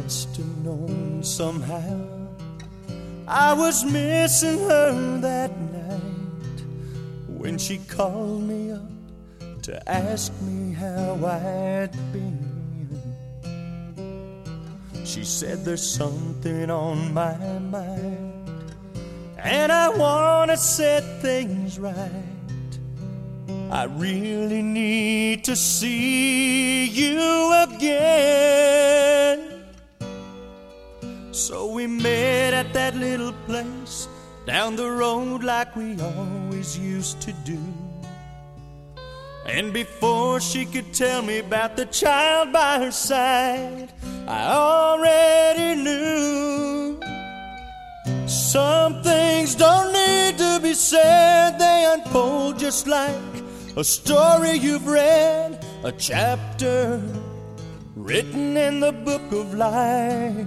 must have known somehow I was missing her that night when she called me up to ask me how I'd been. She said there's something on my mind and I want to set things right. I really need to see you again. So we met at that little place down the road like we always used to do. And before she could tell me about the child by her side, I already knew. Some things don't need to be said, they unfold just like a story you've read, a chapter written in the book of life.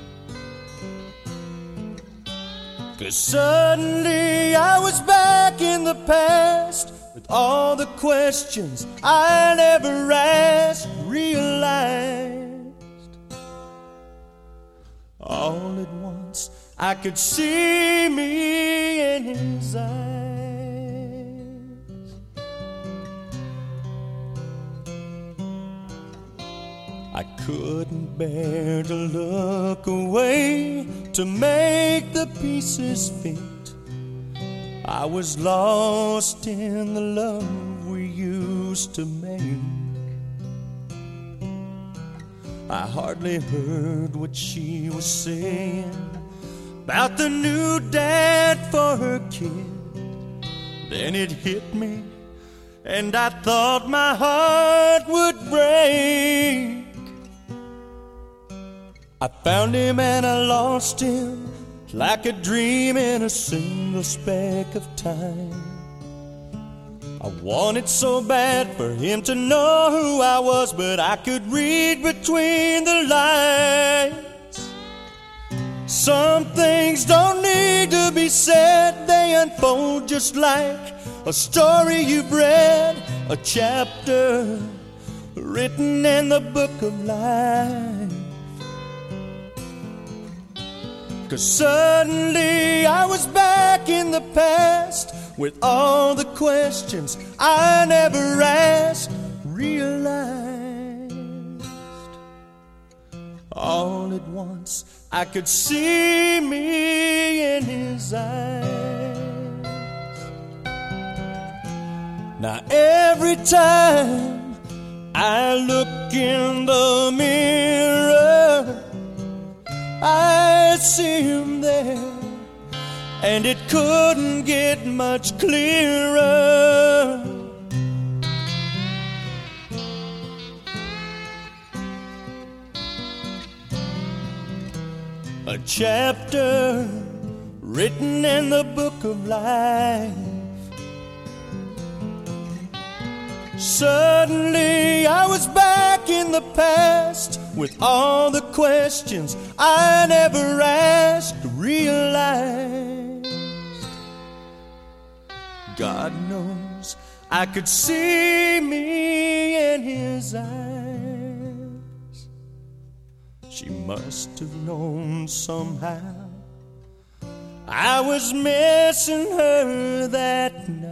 'Cause suddenly I was back in the past with all the questions I never asked, realized all at once I could see me in his eyes. I couldn't bear to look away to make the pieces fit. I was lost in the love we used to make. I hardly heard what she was saying about the new dad for her kid. Then it hit me, and I thought my heart would break. I found him and I lost him like a dream in a single speck of time. I wanted so bad for him to know who I was, but I could read between the lines. Some things don't need to be said, they unfold just like a story you've read, a chapter written in the book of life. 'Cause suddenly I was back in the past with all the questions I never asked, realized all at once I could see me in his eyes. Now every time I look in the mirror, I see him there, and it couldn't get much clearer. A chapter written in the book of life. Suddenly I was back in the past with all the questions I never asked, realized God knows I could see me in his eyes. She must have known somehow I was missing her that night.